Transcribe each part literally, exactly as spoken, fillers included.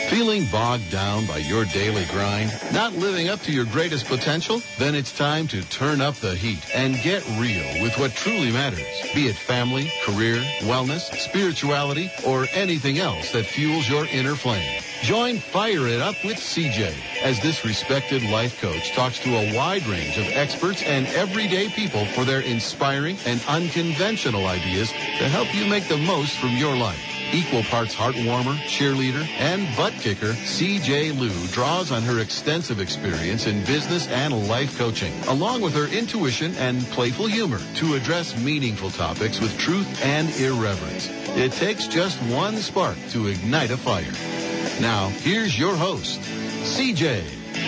Feeling bogged down by your daily grind? Not living up to your greatest potential? Then it's time to turn up the heat and get real with what truly matters. Be it family, career, wellness, spirituality, or anything else that fuels your inner flame. Join Fire It Up with C J as this respected life coach talks to a wide range of experts and everyday people for their inspiring and unconventional ideas to help you make the most from your life. Equal parts heartwarmer, cheerleader, and butt kicker, C J Liu draws on her extensive experience in business and life coaching, along with her intuition and playful humor to address meaningful topics with truth and irreverence. It takes just one spark to ignite a fire. Now, here's your host, C J.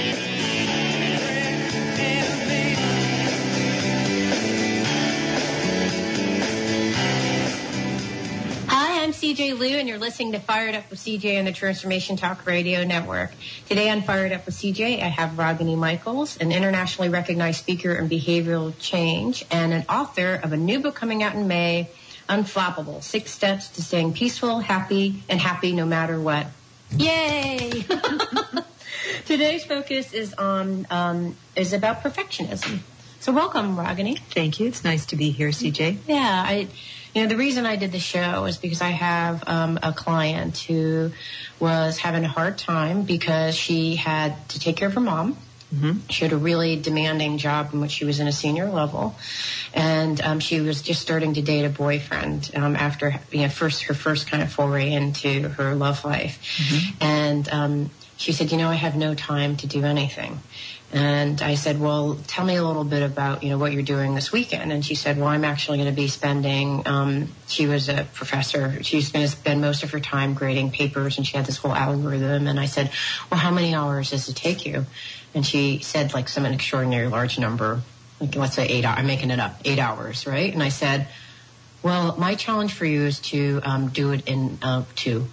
I'm C J Liu, and you're listening to Fired Up with C J on the Transformation Talk Radio Network. Today on Fired Up with C J, I have Ragini Michaels, an internationally recognized speaker in behavioral change and an author of a new book coming out in May, Unflappable, Six Steps to Staying Peaceful, Happy, and Happy No Matter What. Yay! Today's focus is on um, is about perfectionism. So welcome, Ragini. Thank you. It's nice to be here, C J. Yeah, I... You know, the reason I did the show is because I have um, a client who was having a hard time because she had to take care of her mom. Mm-hmm. She had a really demanding job in which she was in a senior level. And um, she was just starting to date a boyfriend um, after you know, first her first kind of foray into her love life. Mm-hmm. And um, she said, you know, I have no time to do anything. And I said, well, tell me a little bit about, you know, what you're doing this weekend. And she said, well, I'm actually going to be spending, um, she was a professor. She's going to spend most of her time grading papers, and she had this whole algorithm. And I said, well, how many hours does it take you? And she said, like, some an extraordinary large number, like, let's say eight hours. I'm making it up, eight hours, right? And I said, well, my challenge for you is to um, do it in uh, two.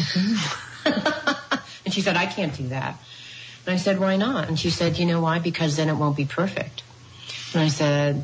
And she said, I can't do that. And I said, why not? And she said, you know why? Because then it won't be perfect. And I said,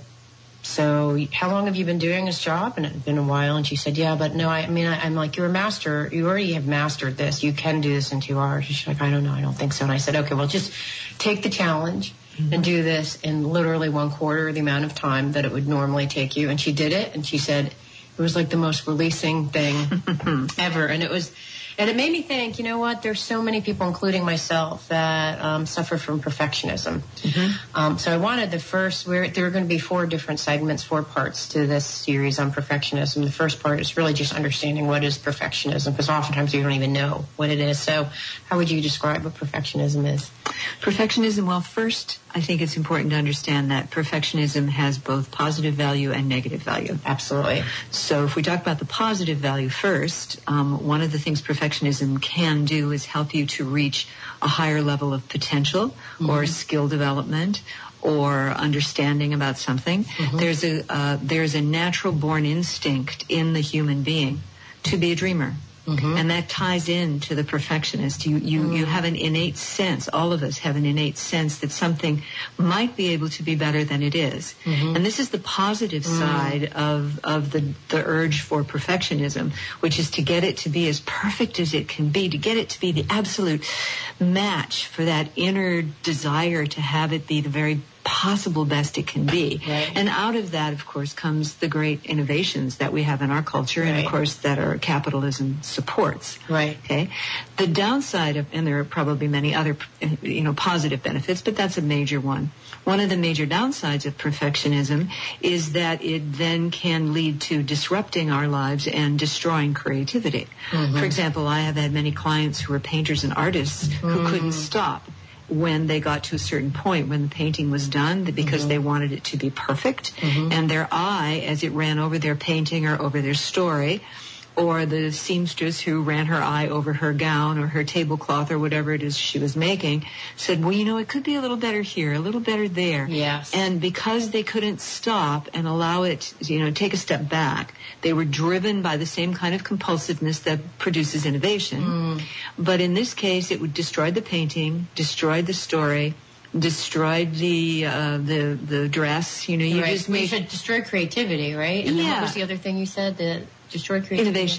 so how long have you been doing this job? And it had been a while. And she said, yeah, but no, I, I mean, I, I'm like, you're a master. You already have mastered this. You can do this in two hours. She's like, I don't know. I don't think so. And I said, okay, well, just take the challenge mm-hmm. and do this in literally one quarter of the amount of time that it would normally take you. And she did it. And she said, it was like the most releasing thing ever. And it was... And it made me think, you know what, there's so many people, including myself, that um, suffer from perfectionism. Mm-hmm. Um, so I wanted the first, we're, there are going to be four different segments, four parts to this series on perfectionism. The first part is really just understanding what is perfectionism, because oftentimes you don't even know what it is. So how would you describe what perfectionism is? Perfectionism, well, first, I think it's important to understand that perfectionism has both positive value and negative value. Absolutely. So if we talk about the positive value first, um, one of the things perfectionism can do is help you to reach a higher level of potential mm-hmm. or skill development or understanding about something. Mm-hmm. There's a uh, there's a natural born instinct in the human being to be a dreamer. Mm-hmm. And that ties into the perfectionist. You you, mm. you have an innate sense, all of us have an innate sense that something might be able to be better than it is. Mm-hmm. And this is the positive mm. side of, of the, the urge for perfectionism, which is to get it to be as perfect as it can be, to get it to be the absolute match for that inner desire to have it be the very possible best it can be. Right. And out of that, of course, comes the great innovations that we have in our culture right. and, of course, that our capitalism supports. Right. Okay. The downside of, and there are probably many other, you know, positive benefits, but that's a major one. One of the major downsides of perfectionism is that it then can lead to disrupting our lives and destroying creativity. Mm-hmm. For example, I have had many clients who are painters and artists mm-hmm. who couldn't stop when they got to a certain point when the painting was done because mm-hmm. they wanted it to be perfect. Mm-hmm. And their eye, as it ran over their painting or over their story, or the seamstress who ran her eye over her gown or her tablecloth or whatever it is she was making, said, well, you know, it could be a little better here, a little better there. Yes. And because they couldn't stop and allow it, you know, take a step back, they were driven by the same kind of compulsiveness that produces innovation. Mm. But in this case, it would destroy the painting, destroy the story, destroyed the uh, the the dress. You know, you right. just made... You should destroy creativity, right? And yeah. then what was the other thing you said? The destroy creativity? Innovation.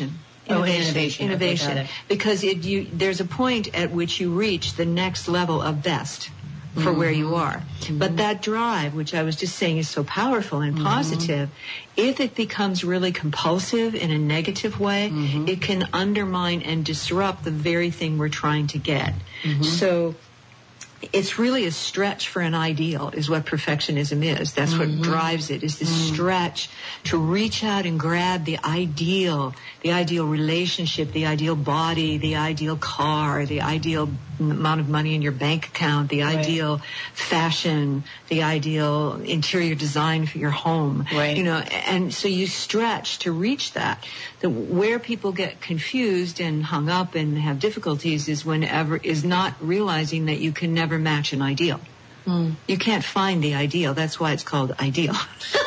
Oh, innovation. Innovation. Okay, because it, you, there's a point at which you reach the next level of best for mm-hmm. where you are. Mm-hmm. But that drive, which I was just saying is so powerful and mm-hmm. positive, if it becomes really compulsive in a negative way, mm-hmm. it can undermine and disrupt the very thing we're trying to get. Mm-hmm. So it's really a stretch for an ideal is what perfectionism is. That's mm-hmm. what drives it, is this mm-hmm. stretch to reach out and grab the ideal, the ideal relationship, the ideal body, the ideal car, the ideal amount of money in your bank account, the right. ideal fashion, the ideal interior design for your home. Right. You know, and so you stretch to reach that. The, where people get confused and hung up and have difficulties is whenever is not realizing that you can never match an ideal. Mm. You can't find the ideal. That's why it's called ideal.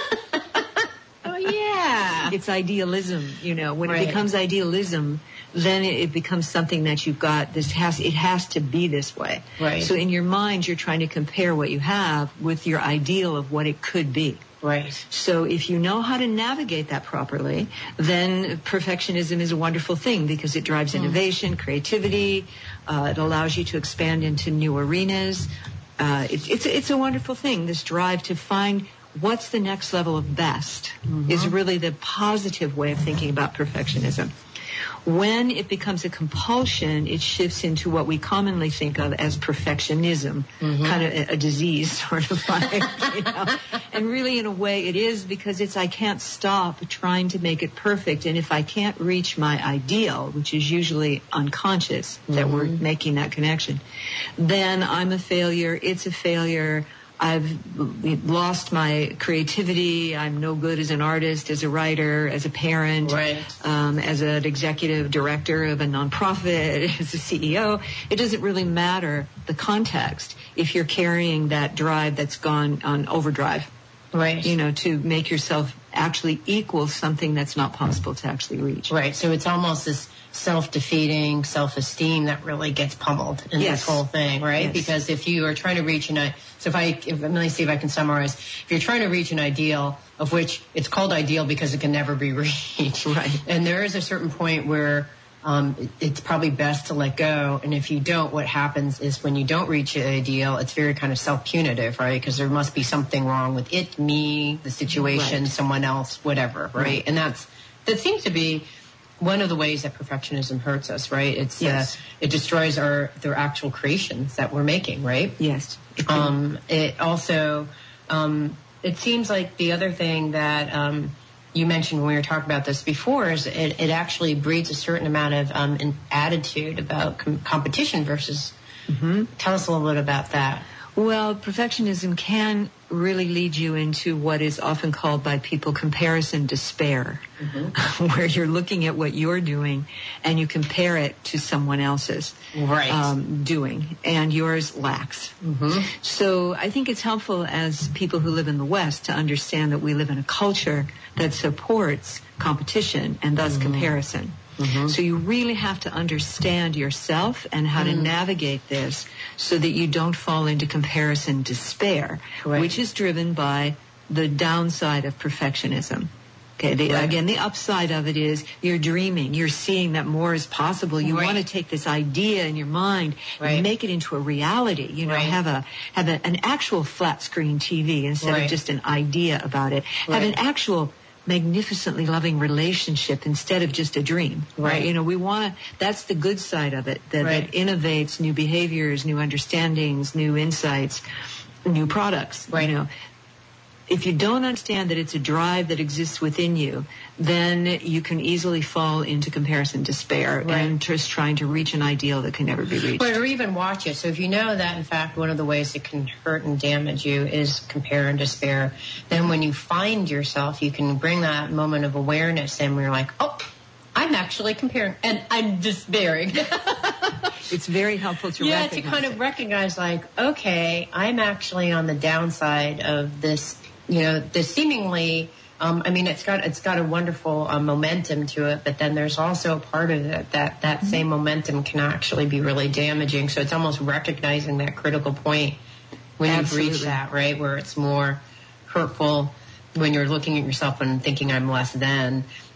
Oh, yeah. It's idealism, you know. When right. it becomes idealism, then it, it becomes something that you've got, this has, it has to be this way. Right. So in your mind, you're trying to compare what you have with your ideal of what it could be. Right. So if you know how to navigate that properly, then perfectionism is a wonderful thing because it drives mm. innovation, creativity. Uh, it allows you to expand into new arenas. Uh, it, it's, it's a wonderful thing, this drive to find what's the next level of best mm-hmm. is really the positive way of thinking about perfectionism. When it becomes a compulsion, it shifts into what we commonly think of as perfectionism, mm-hmm. kind of a, a disease, sort of like, you know. And really, in a way, it is because it's I can't stop trying to make it perfect. And if I can't reach my ideal, which is usually unconscious mm-hmm. that we're making that connection, then I'm a failure, it's a failure. I've lost my creativity. I'm no good as an artist, as a writer, as a parent, right. um, as an executive director of a nonprofit, as a C E O. It doesn't really matter the context if you're carrying that drive that's gone on overdrive. Right. You know, to make yourself actually equal something that's not possible to actually reach. Right. So it's almost this self-defeating self-esteem that really gets pummeled in yes. this whole thing, right? Yes. Because if you are trying to reach an, so if I, if, let me see if I can summarize. If you're trying to reach an ideal, of which it's called ideal because it can never be reached, right? And there is a certain point where um, it, it's probably best to let go. And if you don't, what happens is when you don't reach an ideal, it's very kind of self-punitive, right? Because there must be something wrong with it, me, the situation, right. someone else, whatever, right? right? And that's that seems to be one of the ways that perfectionism hurts us, right? It's yes. uh, it destroys our their actual creations that we're making, right? Yes. It um, it also um, it seems like the other thing that um, you mentioned when we were talking about this before is it, it actually breeds a certain amount of um, an attitude about com- competition versus. Mm-hmm. Tell us a little bit about that. Well, perfectionism can really lead you into what is often called by people comparison despair, mm-hmm. where you're looking at what you're doing and you compare it to someone else's right. um, doing, and yours lacks. Mm-hmm. So I think it's helpful as people who live in the West to understand that we live in a culture that supports competition and thus mm-hmm. comparison. Mm-hmm. So you really have to understand yourself and how mm. to navigate this so that you don't fall into comparison despair, right. which is driven by the downside of perfectionism. Okay, the, right. again, the upside of it is you're dreaming, you're seeing that more is possible. You right. want to take this idea in your mind right. and make it into a reality. You know, right. have a have a, an actual flat screen T V instead right. of just an idea about it. Right. Have an actual magnificently loving relationship instead of just a dream, right? right. You know, we want to, that's the good side of it, that, right. that innovates new behaviors, new understandings, new insights, new products, right. you know. If you don't understand that it's a drive that exists within you, then you can easily fall into comparison despair right. and just trying to reach an ideal that can never be reached. Or even watch it. So if you know that, in fact, one of the ways it can hurt and damage you is compare and despair, then when you find yourself, you can bring that moment of awareness in where you're like, oh, I'm actually comparing and I'm despairing. It's very helpful to yeah, recognize to kind of it. recognize like, okay, I'm actually on the downside of this. You know, the seemingly, um, I mean, it's got it's got a wonderful uh, momentum to it, but then there's also a part of it that that mm-hmm. same momentum can actually be really damaging. So it's almost recognizing that critical point when Absolutely. you've reached that, right, where it's more hurtful when you're looking at yourself and thinking I'm less than.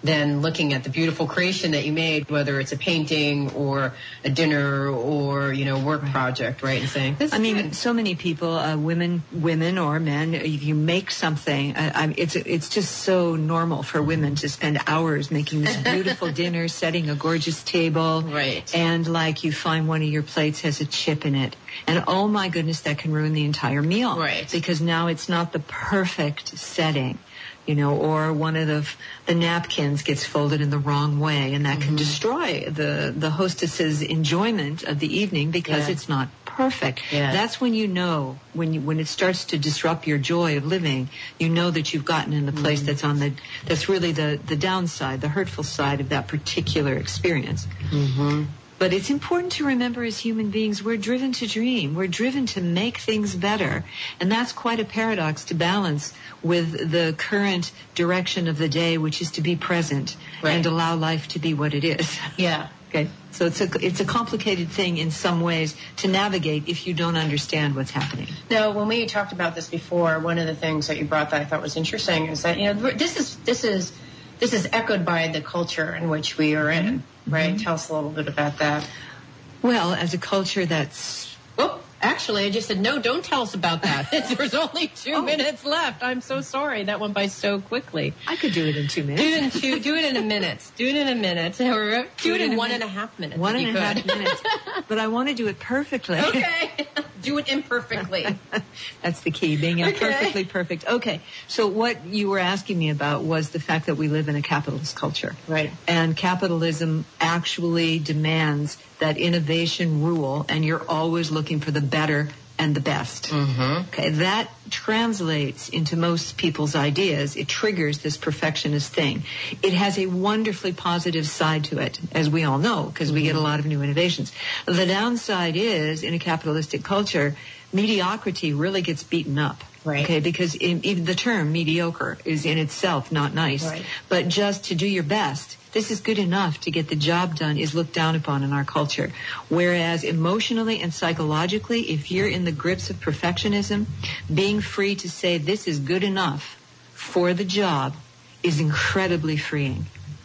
than looking at the beautiful creation that you made, whether it's a painting or a dinner or, you know, work right. project, right? And saying, this I is mean, good. so many people, uh, women, women or men, if you make something, uh, I, it's it's just so normal for women to spend hours making this beautiful dinner, setting a gorgeous table, right? And like you find one of your plates has a chip in it, and oh my goodness, that can ruin the entire meal, right? Because now it's not the perfect setting. You know, or one of the the napkins gets folded in the wrong way, and that mm-hmm. can destroy the the hostess's enjoyment of the evening because yeah. it's not perfect. Yeah. That's when you know when you when it starts to disrupt your joy of living. You know that you've gotten in the place mm-hmm. that's on the that's really the the downside, the hurtful side of that particular experience. Mm-hmm. But it's important to remember as human beings, we're driven to dream. We're driven to make things better. And that's quite a paradox to balance with the current direction of the day, which is to be present right. and allow life to be what it is. Yeah. Okay. So it's a, it's a complicated thing in some ways to navigate if you don't understand what's happening. Now, when we talked about this before, one of the things that you brought that I thought was interesting is that, you know, this is, this is, this is echoed by the culture in which we are in. Right. Mm-hmm. Tell us a little bit about that. Well, as a culture that's... Oh, actually, I just said, no, don't tell us about that. There's only two oh. minutes left. I'm so sorry. That went by so quickly. I could do it in two minutes. Do it in two. Do it in a minute. Do it in a minute. Or do, do it, it in one and a half minutes. One and a half minutes. But I want to do it perfectly. Okay. Do it imperfectly. That's the key, being imperfectly okay. perfect. Okay. So what you were asking me about was the fact that we live in a capitalist culture. Right. And capitalism actually demands that innovation rule, and you're always looking for the better and the best. Mm-hmm. Okay. That translates into most people's ideas. It triggers this perfectionist thing. It has a wonderfully positive side to it, as we all know, because mm-hmm. we get a lot of new innovations. The downside is, in a capitalistic culture, mediocrity really gets beaten up. Right. Okay, because in, even the term mediocre is in itself not nice. Right. But just to do your best, this is good enough to get the job done, is looked down upon in our culture. Whereas emotionally and psychologically, if you're in the grips of perfectionism, being free to say this is good enough for the job is incredibly freeing.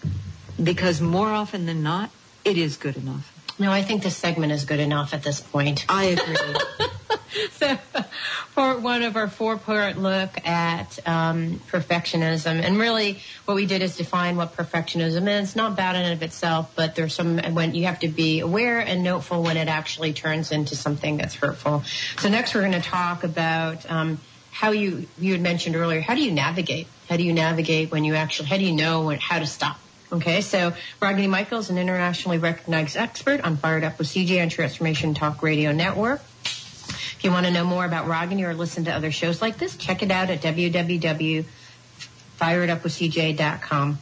Because more often than not, it is good enough. No, I think this segment is good enough at this point. I agree. So, for one of our four-part look at um, perfectionism, and really what we did is define what perfectionism is. It's not bad in and of itself, but there's some when you have to be aware and noteful when it actually turns into something that's hurtful. So next we're going to talk about um, how you you had mentioned earlier. How do you navigate? How do you navigate when you actually? How do you know when, how to stop? Okay, so Ragini Michael is an internationally recognized expert on Fired Up with C J on Transformation Talk Radio Network. If you want to know more about Ragini or listen to other shows like this, check it out at w w w dot fired up with c j dot com.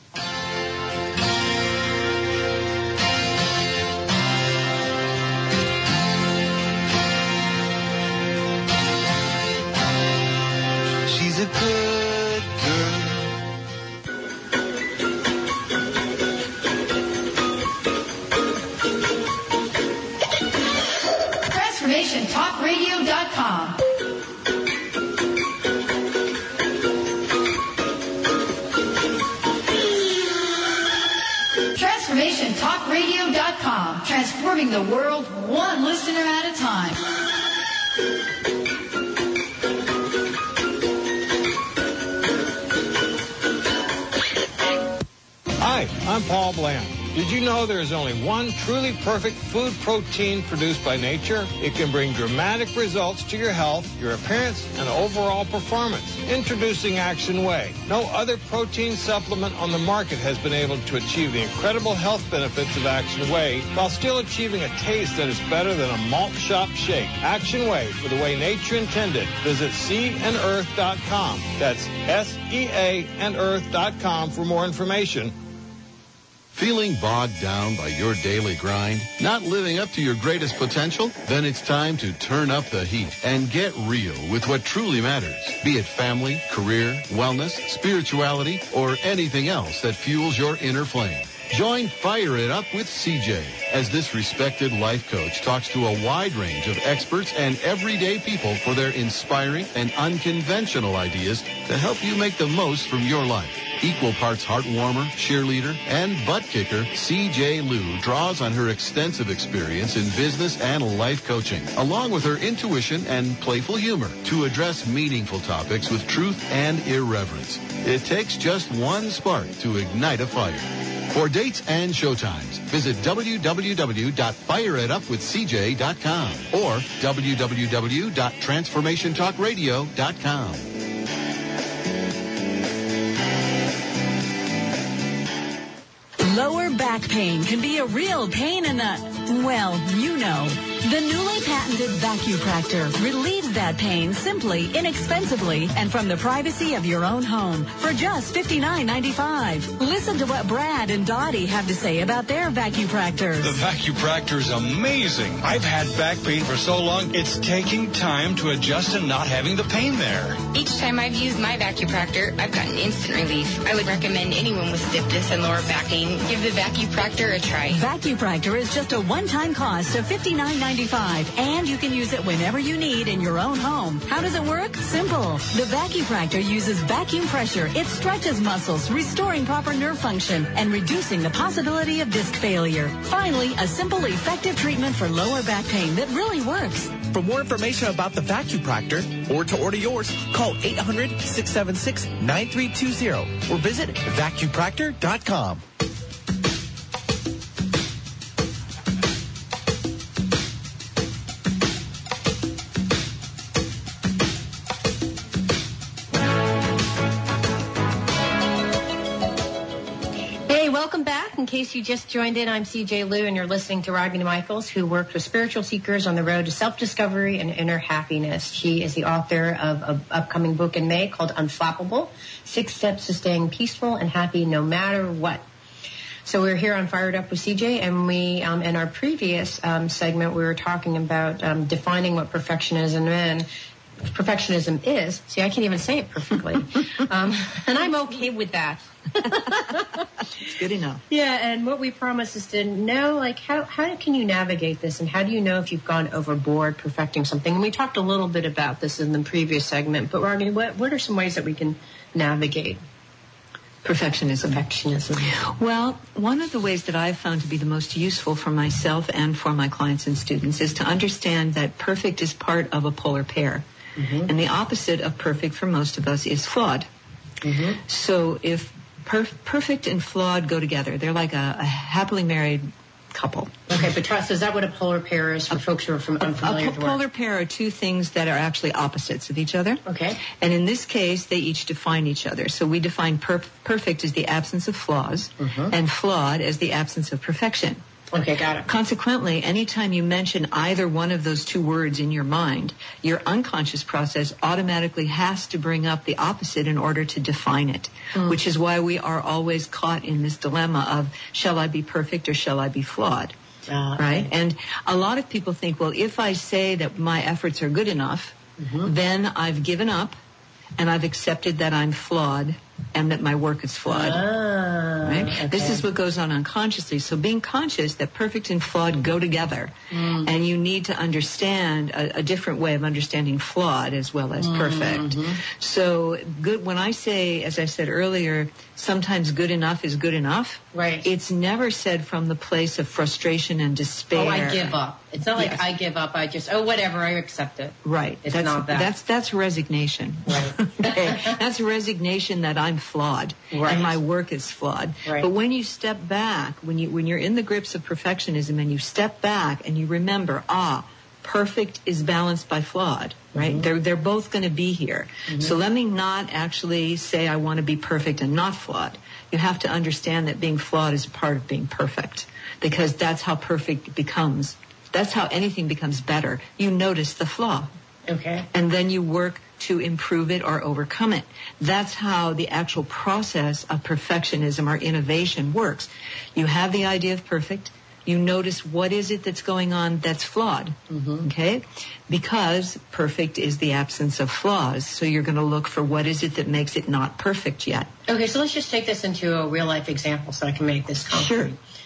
She's a good girl. Transformation Talk Radio dot com. Transformation Talk Radio dot com. Transforming the world one listener at a time. Hi, I'm Paul Bland. Did you know there is only one truly perfect food protein produced by nature? It can bring dramatic results to your health, your appearance, and overall performance. Introducing Action Whey. No other protein supplement on the market has been able to achieve the incredible health benefits of Action Whey while still achieving a taste that is better than a malt shop shake. Action Whey, for the way nature intended. Visit sea and earth dot com. That's S E A and earth dot com for more information. Feeling bogged down by your daily grind? Not living up to your greatest potential? Then it's time to turn up the heat and get real with what truly matters. Be it family, career, wellness, spirituality, or anything else that fuels your inner flame. Join Fire It Up with C J as this respected life coach talks to a wide range of experts and everyday people for their inspiring and unconventional ideas to help you make the most from your life. Equal parts heart warmer, cheerleader, and butt kicker, C J Liu draws on her extensive experience in business and life coaching, along with her intuition and playful humor, to address meaningful topics with truth and irreverence. It takes just one spark to ignite a fire. For dates and showtimes, visit w w w dot fire it up with c j dot com or w w w dot transformation talk radio dot com. Lower back pain can be a real pain in the, well, you know. The newly patented Vacupractor relieves that pain simply, inexpensively, and from the privacy of your own home for just fifty-nine ninety-five. Listen to what Brad and Dottie have to say about their Vacupractors. The Vacupractor is amazing. I've had back pain for so long, it's taking time to adjust to not having the pain there. Each time I've used my Vacupractor, I've gotten instant relief. I would recommend anyone with stiffness and lower back pain give the Vacupractor a try. Vacupractor is just a one-time cost of fifty-nine ninety-five, and you can use it whenever you need in your own home. How does it work? Simple. The Vacupractor uses vacuum pressure. It stretches muscles, restoring proper nerve function and reducing the possibility of disc failure. Finally, a simple, effective treatment for lower back pain that really works. For more information about the Vacupractor or to order yours, call eight hundred, six seven six, nine three two zero or visit vacupractor dot com. Welcome back. In case you just joined in, I'm C J Liu, and you're listening to Ragini Michaels, who works with spiritual seekers on the road to self-discovery and inner happiness. She is the author of an upcoming book in May called Unflappable, Six Steps to Staying Peaceful and Happy No Matter What. So we're here on Fired Up with C J, and we, um, in our previous um, segment, we were talking about um, defining what perfectionism is. Perfectionism is. See, I can't even say it perfectly. um, and I'm okay with that. It's good enough. Yeah, and what we promised is to know, like, how, how can you navigate this, and how do you know if you've gone overboard perfecting something? And we talked a little bit about this in the previous segment, but Ragini, what, what are some ways that we can navigate perfectionism? Perfectionism. Well, one of the ways that I've found to be the most useful for myself and for my clients and students is to understand that perfect is part of a polar pair. Mm-hmm. And the opposite of perfect for most of us is flawed. Mm-hmm. So if per- perfect and flawed go together, they're like a, a happily married couple. Okay, but trust, is that what a polar pair is for a, folks who are from unfamiliar with A polar pair are two things that are actually opposites of each other. Okay. And in this case, they each define each other. So we define per- perfect as the absence of flaws, mm-hmm. and flawed as the absence of perfection. Okay, got it. Consequently, anytime you mention either one of those two words in your mind, your unconscious process automatically has to bring up the opposite in order to define it, mm. which is why we are always caught in this dilemma of, shall I be perfect or shall I be flawed? Uh, right? Okay. And a lot of people think, well, if I say that my efforts are good enough, mm-hmm. then I've given up and I've accepted that I'm flawed and that my work is flawed. Ah, right? Okay. This is what goes on unconsciously. So being conscious that perfect and flawed go together, mm. and you need to understand a, a different way of understanding flawed as well as perfect. Mm-hmm. So good. When I say, as I said earlier, sometimes good enough is good enough. Right. It's never said from the place of frustration and despair. Oh, I give up. It's not like yes. I give up. I just, oh, whatever, I accept it. Right. It's that's, not that. That's that's resignation. Right. Okay. That's resignation that I'm flawed, right. and my work is flawed. Right. But when you step back, when you when you're in the grips of perfectionism, and you step back and you remember, ah, perfect is balanced by flawed. Right? Mm-hmm. They're they're both going to be here. Mm-hmm. So let me not actually say I want to be perfect and not flawed. You have to understand that being flawed is a part of being perfect, because that's how perfect becomes. That's how anything becomes better. You notice the flaw. Okay. And then you work to improve it or overcome it. That's how the actual process of perfectionism or innovation works. You have the idea of perfect. You notice what is it that's going on that's flawed, mm-hmm. okay? Because perfect is the absence of flaws, so you're going to look for what is it that makes it not perfect yet. Okay, so let's just take this into a real-life example so I can make this concrete. Sure.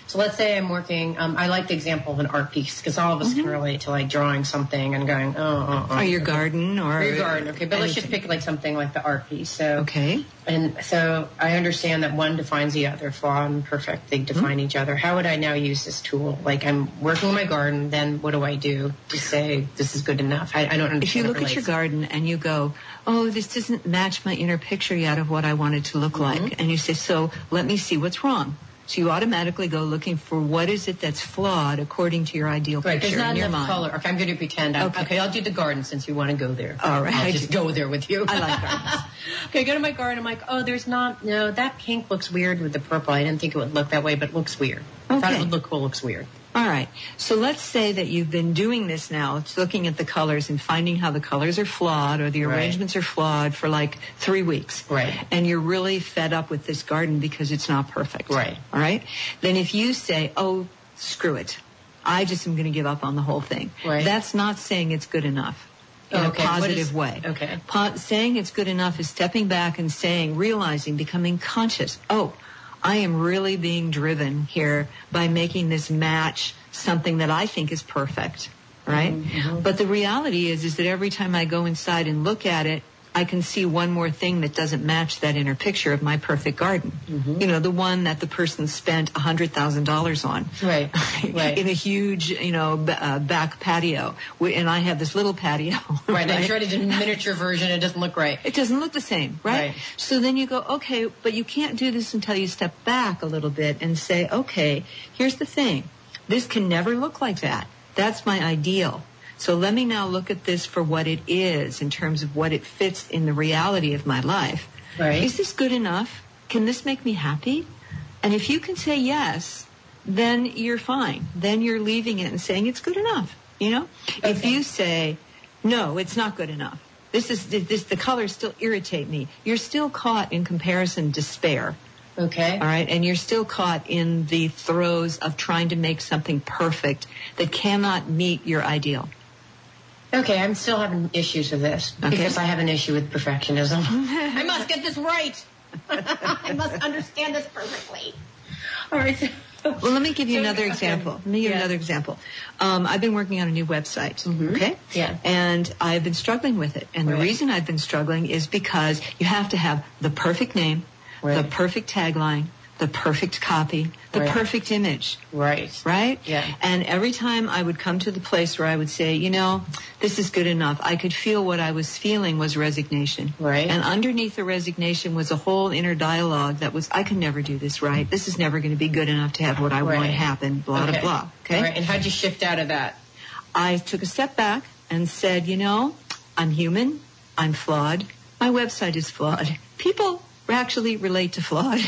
So let's say I'm working, um, I like the example of an art piece, because all of us mm-hmm. can relate to like drawing something and going, oh, oh, oh. Or your garden or... Or your garden, okay. But anything. Let's just pick like something like the art piece. So, okay. And so I understand that one defines the other, flawed and perfect. They define mm-hmm. each other. How would I now use this tool? Like I'm working in my garden, then what do I do to say this is good enough? I, I don't understand. If you look at your garden and you go, oh, this doesn't match my inner picture yet of what I want it to look mm-hmm. like. And you say, so let me see what's wrong. So you automatically go looking for what is it that's flawed according to your ideal right, picture there's not in your enough mind. Color. Okay, I'm going to pretend. I'm, okay. okay, I'll do the garden since you want to go there. All right. I'll just go there with you. I like gardens. Okay, I go to my garden. I'm like, oh, there's not, no, that pink looks weird with the purple. I didn't think it would look that way, but it looks weird. I okay. thought it would look cool. It looks weird. All right. So let's say that you've been doing this now. It's looking at the colors and finding how the colors are flawed or the arrangements right. are flawed for like three weeks. Right. And you're really fed up with this garden because it's not perfect. Right. All right. Then if you say, oh, screw it. I just am going to give up on the whole thing. Right. That's not saying it's good enough. In okay. a positive is, way. Okay. Po- saying it's good enough is stepping back and saying, realizing, becoming conscious. Oh, I am really being driven here by making this match something that I think is perfect, right? Mm-hmm. But the reality is, is that every time I go inside and look at it, I can see one more thing that doesn't match that inner picture of my perfect garden. Mm-hmm. You know, the one that the person spent one hundred thousand dollars on. Right, right. In a huge, you know, b- uh, back patio. We, and I have this little patio. Right, right? I tried to do a miniature version. It doesn't look right. It doesn't look the same, right? right? So then you go, okay, but you can't do this until you step back a little bit and say, okay, here's the thing. This can never look like that. That's my ideal. So let me now look at this for what it is in terms of what it fits in the reality of my life. Right. Is this good enough? Can this make me happy? And if you can say yes, then you're fine. Then you're leaving it and saying it's good enough. You know? Okay. If you say, no, it's not good enough. This is this the colors still irritate me. You're still caught in comparison despair. Okay. All right. And you're still caught in the throes of trying to make something perfect that cannot meet your ideal. Okay, I'm still having issues with this okay. because I have an issue with perfectionism. I must get this right. I must understand this perfectly. All right. Well, let me give you another example. Let me give you yeah. another example. Um, I've been working on a new website, mm-hmm. okay? Yeah. And I've been struggling with it. And right. the reason I've been struggling is because you have to have the perfect name, right. the perfect tagline, the perfect copy, the right. perfect image. Right. Right? Yeah. And every time I would come to the place where I would say, you know, this is good enough, I could feel what I was feeling was resignation. Right. And underneath the resignation was a whole inner dialogue that was, I can never do this right. This is never going to be good enough to have what I right. want happen, blah, okay. blah, blah. Okay? Right. And how'd you shift out of that? I took a step back and said, you know, I'm human, I'm flawed, my website is flawed. People actually relate to flawed.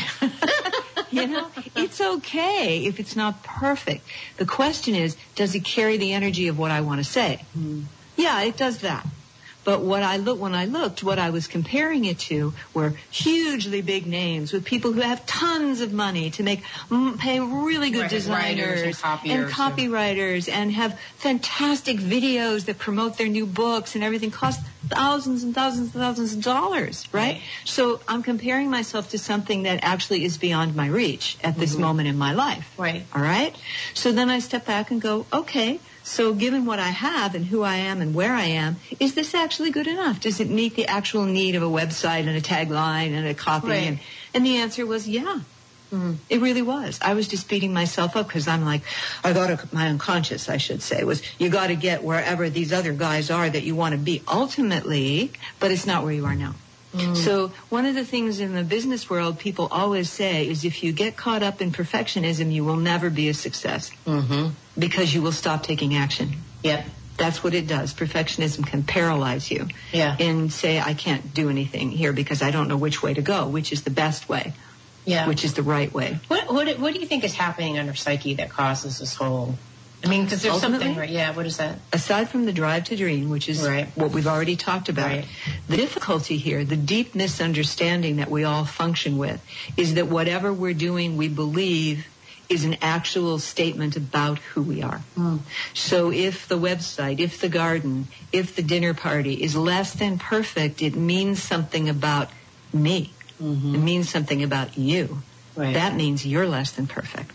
You know, it's okay if it's not perfect. The question is, does it carry the energy of what I want to say? Mm. Yeah, it does that. But what I look when I looked, what I was comparing it to were hugely big names with people who have tons of money to make mm, pay really good right, designers and, and copywriters and, and have fantastic videos that promote their new books and everything costs thousands and thousands and thousands of dollars, right? right? So I'm comparing myself to something that actually is beyond my reach at this mm-hmm. moment in my life. Right. All right? So then I step back and go, okay, so given what I have and who I am and where I am, is this actually good enough? Does it meet the actual need of a website and a tagline and a copy? Right. And, and the answer was yeah. Mm. It really was. I was just beating myself up because I'm like, I got to, my unconscious, I should say, was you got to get wherever these other guys are that you want to be ultimately, but it's not where you are now. Mm. So one of the things in the business world people always say is if you get caught up in perfectionism, you will never be a success mm-hmm. because you will stop taking action. Yep. That's what it does. Perfectionism can paralyze you yeah. and say, I can't do anything here because I don't know which way to go, which is the best way, yeah. which is the right way. What, what, what do you think is happening in our psyche that causes this whole... I mean, because there's Ultimately, something, right? Yeah, what is that? Aside from the drive to dream, which is right. what we've already talked about, right. the difficulty here, the deep misunderstanding that we all function with, is that whatever we're doing, we believe is an actual statement about who we are. Mm. So if the website, if the garden, if the dinner party is less than perfect, it means something about me. Mm-hmm. It means something about you. Right. That means you're less than perfect.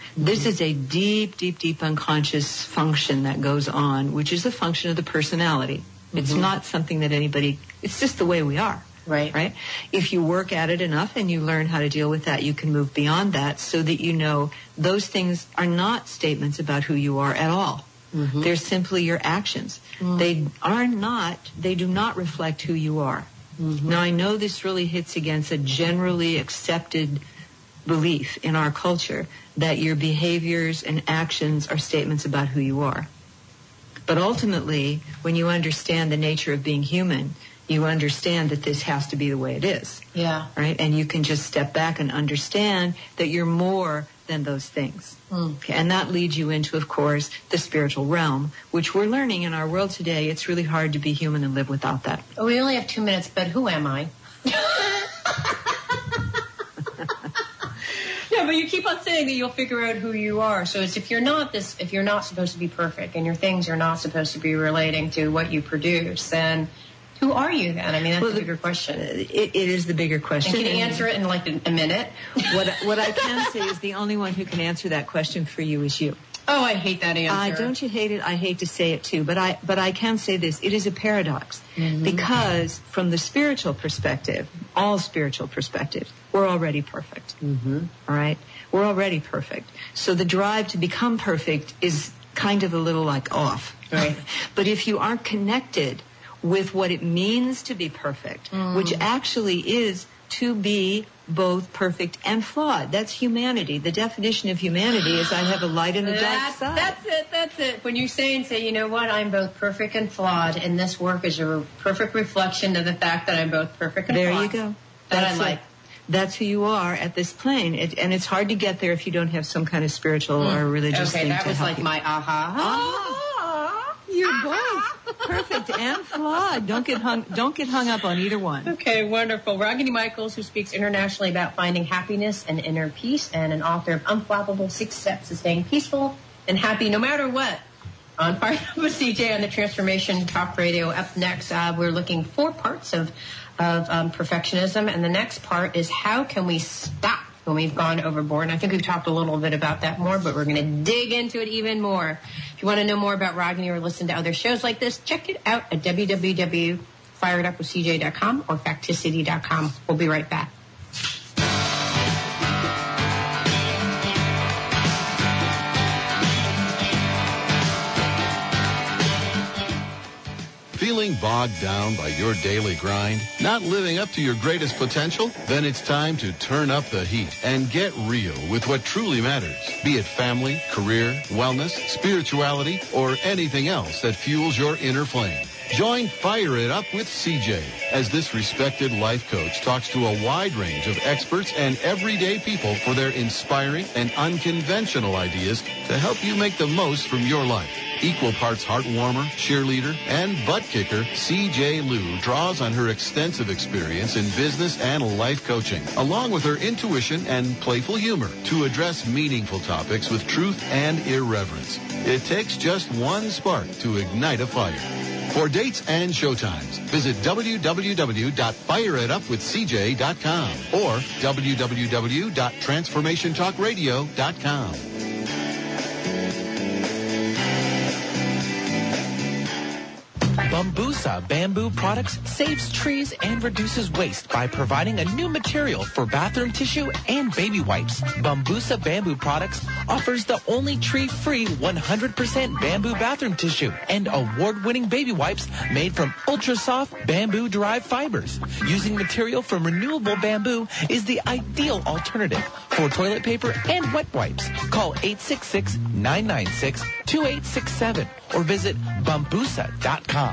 This is a deep, deep, deep unconscious function that goes on, which is a function of the personality. It's mm-hmm. not something that anybody, it's just the way we are. Right. Right. If you work at it enough and you learn how to deal with that, you can move beyond that so that you know those things are not statements about who you are at all. Mm-hmm. They're simply your actions. Mm-hmm. They are not, they do not reflect who you are. Mm-hmm. Now, I know this really hits against a generally accepted belief in our culture that your behaviors and actions are statements about who you are. But ultimately, when you understand the nature of being human, you understand that this has to be the way it is. Yeah. Right? And you can just step back and understand that you're more than those things. Mm. Okay? And that leads you into, of course, the spiritual realm, which we're learning in our world today. It's really hard to be human and live without that. Oh, we only have two minutes, but who am I? Yeah, but you keep on saying that you'll figure out who you are. So it's if you're not this, if you're not supposed to be perfect and your things are not supposed to be relating to what you produce, then who are you then? I mean, that's well, the bigger question. It, it is the bigger question. And can you answer it in like a, a minute? What what I can say is the only one who can answer that question for you is you. Oh, I hate that answer. I don't you hate it? I hate to say it too, but I but I can say this: it is a paradox mm-hmm. because from the spiritual perspective, all spiritual perspectives, we're already perfect. Mm-hmm. All right, we're already perfect. So the drive to become perfect is kind of a little like off. Right. But if you aren't connected with what it means to be perfect, mm. which actually is to be both perfect and flawed. That's humanity. The definition of humanity is I have a light and a dark that's, side. That's it, that's it. When you say and say, you know what, I'm both perfect and flawed, and this work is a perfect reflection of the fact that I'm both perfect and there flawed. There you go. That that's I like. It. That's who you are at this plane. It, and it's hard to get there if you don't have some kind of spiritual mm. or religious okay, thing that to was help like you. my aha. Ah. You're both perfect and flawed. Don't get hung. Don't get hung up on either one. Okay, wonderful. Ragini Michaels, who speaks internationally about finding happiness and inner peace, and an author of Unflappable Six Steps to Staying Peaceful and Happy No Matter What. On Fire Up with C J on the Transformation Talk Radio. Up next, uh, we're looking four parts of of um, perfectionism, and the next part is how can we stop when we've gone overboard. And I think we've talked a little bit about that more, but we're going to dig into it even more. If you want to know more about Ragini or listen to other shows like this, check it out at w w w dot fired up with c j dot com or facticity dot com. We'll be right back. Feeling bogged down by your daily grind? Not living up to your greatest potential? Then it's time to turn up the heat and get real with what truly matters. Be it family, career, wellness, spirituality, or anything else that fuels your inner flame. Join Fire It Up with C J as this respected life coach talks to a wide range of experts and everyday people for their inspiring and unconventional ideas to help you make the most from your life. Equal parts heart-warmer, cheerleader, and butt-kicker, C J Liu draws on her extensive experience in business and life coaching, along with her intuition and playful humor, to address meaningful topics with truth and irreverence. It takes just one spark to ignite a fire. For dates and showtimes, visit w w w dot fire it up with c j dot com or w w w dot transformation talk radio dot com. Bambusa Bamboo Products saves trees and reduces waste by providing a new material for bathroom tissue and baby wipes. Bambusa Bamboo Products offers the only tree-free one hundred percent bamboo bathroom tissue and award-winning baby wipes made from ultra-soft bamboo-derived fibers. Using material from renewable bamboo is the ideal alternative for toilet paper and wet wipes. Call eight six six, nine nine six, two eight six seven or visit bambusa dot com.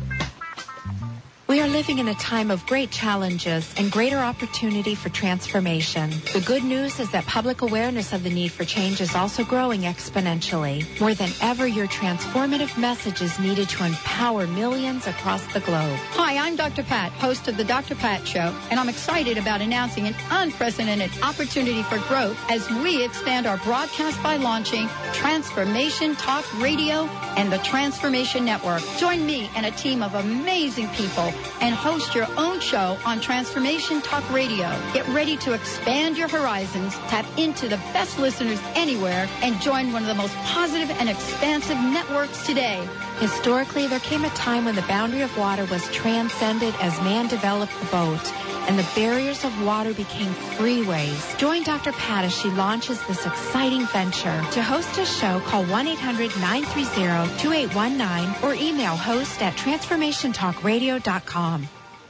We are living in a time of great challenges and greater opportunity for transformation. The good news is that public awareness of the need for change is also growing exponentially. More than ever, your transformative message is needed to empower millions across the globe. Hi, I'm Doctor Pat, host of the Doctor Pat Show, and I'm excited about announcing an unprecedented opportunity for growth as we expand our broadcast by launching Transformation Talk Radio and the Transformation Network. Join me and a team of amazing people and host your own show on Transformation Talk Radio. Get ready to expand your horizons, tap into the best listeners anywhere, and join one of the most positive and expansive networks today. Historically, there came a time when the boundary of water was transcended as man developed the boat, and the barriers of water became freeways. Join Doctor Pat as she launches this exciting venture. To host a show, call one eight hundred nine three zero two eight one nine or email host at transformation talk radio dot com.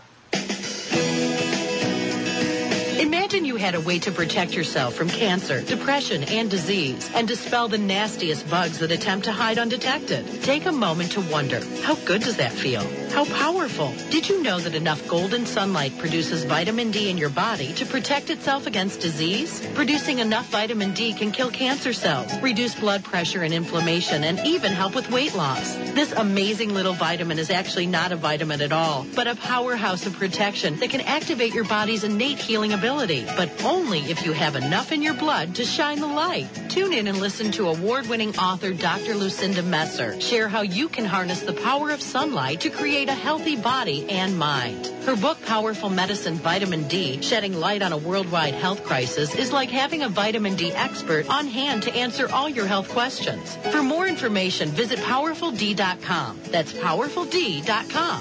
Imagine you had a way to protect yourself from cancer, depression, and disease, and dispel the nastiest bugs that attempt to hide undetected. Take a moment to wonder, how good does that feel? How powerful? Did you know that enough golden sunlight produces vitamin D in your body to protect itself against disease? Producing enough vitamin D can kill cancer cells, reduce blood pressure and inflammation, and even help with weight loss. This amazing little vitamin is actually not a vitamin at all, but a powerhouse of protection that can activate your body's innate healing ability, but only if you have enough in your blood to shine the light. Tune in and listen to award-winning author Doctor Lucinda Messer share how you can harness the power of sunlight to create a healthy body and mind. Her book, Powerful Medicine Vitamin D, Shedding Light on a Worldwide Health Crisis, is like having a vitamin D expert on hand to answer all your health questions. For more information, visit powerful d dot com. That's powerful d dot com.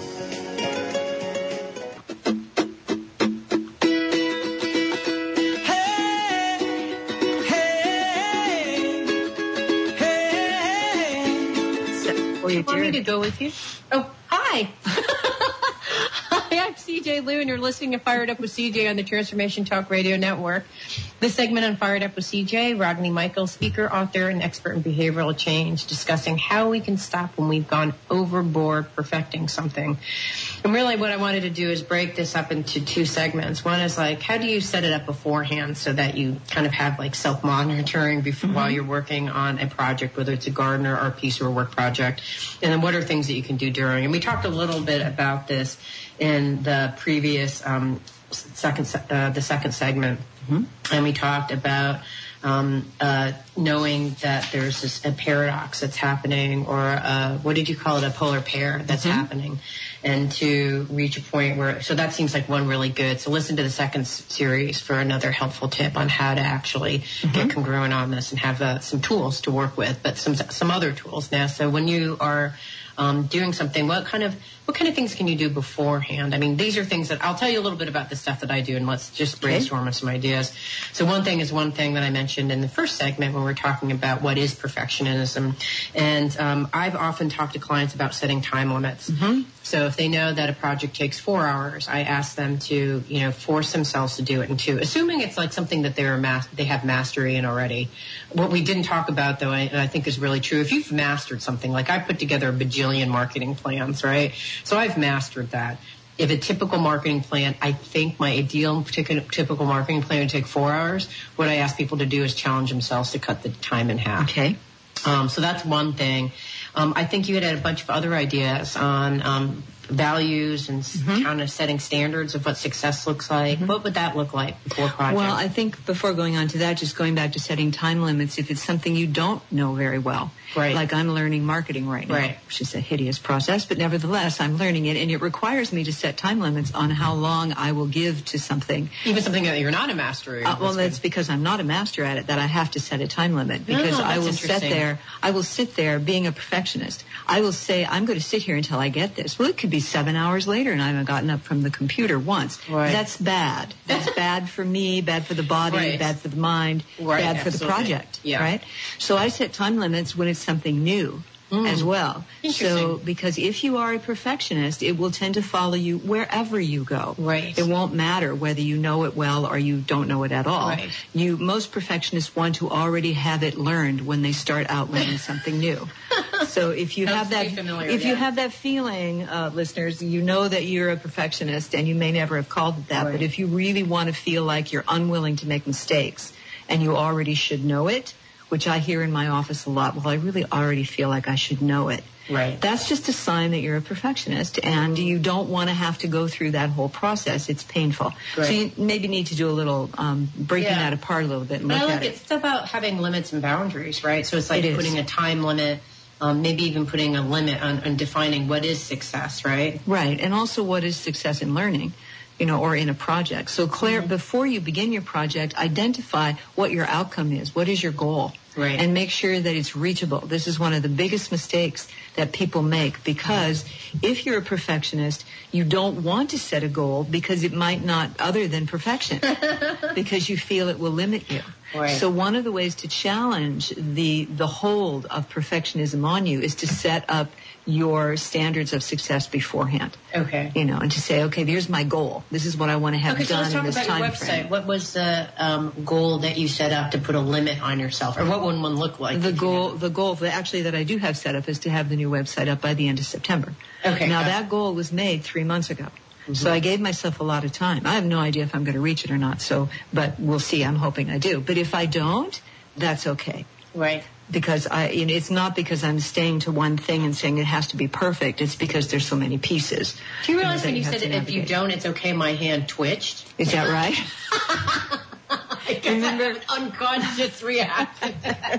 You want me to go with you? Oh, hi. Hi, I'm C J Liu, and you're listening to Fired Up with C J on the Transformation Talk Radio Network. This segment on Fired Up with C J, Ragini Michael, speaker, author, and expert in behavioral change, discussing how we can stop when we've gone overboard perfecting something. And really what I wanted to do is break this up into two segments. One is like, how do you set it up beforehand so that you kind of have like self-monitoring before, mm-hmm. while you're working on a project, whether it's a gardener or a piece or a work project. And then what are things that you can do during? And we talked a little bit about this in the previous um, second, uh, the second segment. Mm-hmm. And we talked about um, uh, knowing that there's this, a paradox that's happening, or a, what did you call it, a polar pair that's mm-hmm. happening. And to reach a point where, so that seems like one really good. So listen to the second s- series for another helpful tip on how to actually mm-hmm. get congruent on this and have uh, some tools to work with, but some some other tools now. So when you are um, doing something, what kind of what kind of things can you do beforehand? I mean, these are things that I'll tell you a little bit about the stuff that I do, and let's just brainstorm okay. on some ideas. So one thing is one thing that I mentioned in the first segment when we're talking about what is perfectionism, and um, I've often talked to clients about setting time limits. Mm-hmm. So if they know that a project takes four hours, I ask them to, you know, force themselves to do it in two, assuming it's like something that they're mas- they have mastery in already. What we didn't talk about, though, and I think is really true, if you've mastered something, like I put together a bajillion marketing plans, right? So I've mastered that. If a typical marketing plan, I think my ideal particular typical marketing plan would take four hours. What I ask people to do is challenge themselves to cut the time in half. Okay. Um, so that's one thing. Um, I think you had a bunch of other ideas on um, values and mm-hmm. kind of setting standards of what success looks like. Mm-hmm. What would that look like before project? Well, I think before going on to that, just going back to setting time limits, if it's something you don't know very well, right. like I'm learning marketing right now, right. which is a hideous process, but nevertheless, I'm learning it, and it requires me to set time limits on how long I will give to something. Even something that you're not a master at. Uh, well, that's because I'm not a master at it that I have to set a time limit, because oh, I will sit there, I will sit there being a perfectionist. I will say, I'm going to sit here until I get this. Well, it could be seven hours later and I haven't gotten up from the computer once. Right. That's bad. That's bad for me, bad for the body, right. bad for the mind, right. bad for Absolutely. the project. Yeah. Right? So I set time limits when it's something new. Mm. As well. So, because if you are a perfectionist, it will tend to follow you wherever you go. Right. It won't matter whether you know it well or you don't know it at all. Right. You, most perfectionists want to already have it learned when they start out learning something new. So if you have that, familiar, if yeah. you have that feeling, uh, listeners, you know that you're a perfectionist, and you may never have called it that. Right. But if you really want to feel like you're unwilling to make mistakes, and you already should know it, which I hear in my office a lot, well, I really already feel like I should know it. Right. That's just a sign that you're a perfectionist, and you don't want to have to go through that whole process. It's painful. Right. So you maybe need to do a little um, breaking yeah. that apart a little bit and but look I like at it. it. It's about having limits and boundaries, right? So it's like it putting a time limit um, maybe even putting a limit on, on defining what is success, right? Right, and also what is success in learning, you know, or in a project. So, Claire, mm-hmm. before you begin your project, identify what your outcome is. What is your goal? Right. And make sure that it's reachable. This is one of the biggest mistakes that people make, because if you're a perfectionist, you don't want to set a goal because it might not other than perfection, because you feel it will limit you. Right. So one of the ways to challenge the the hold of perfectionism on you is to set up your standards of success beforehand. Okay. You know, and to say, okay, here's my goal. This is what I want to have okay, done so in this let's talk time about your website. frame. What was the um, goal that you set up to put a limit on yourself, or what would one look like? The goal, the goal that actually that I do have set up is to have the new website up by the end of September. Okay. Now uh, that goal was made three months ago. Mm-hmm. So I gave myself a lot of time. I have no idea if I'm going to reach it or not. So, but we'll see. I'm hoping I do. But if I don't, that's okay. Right. Because I, you know, it's not because I'm staying to one thing and saying it has to be perfect. It's because there's so many pieces. Do you realize when you, you said if you don't, it's okay, my hand twitched? Is that right? I remember an unconscious reaction.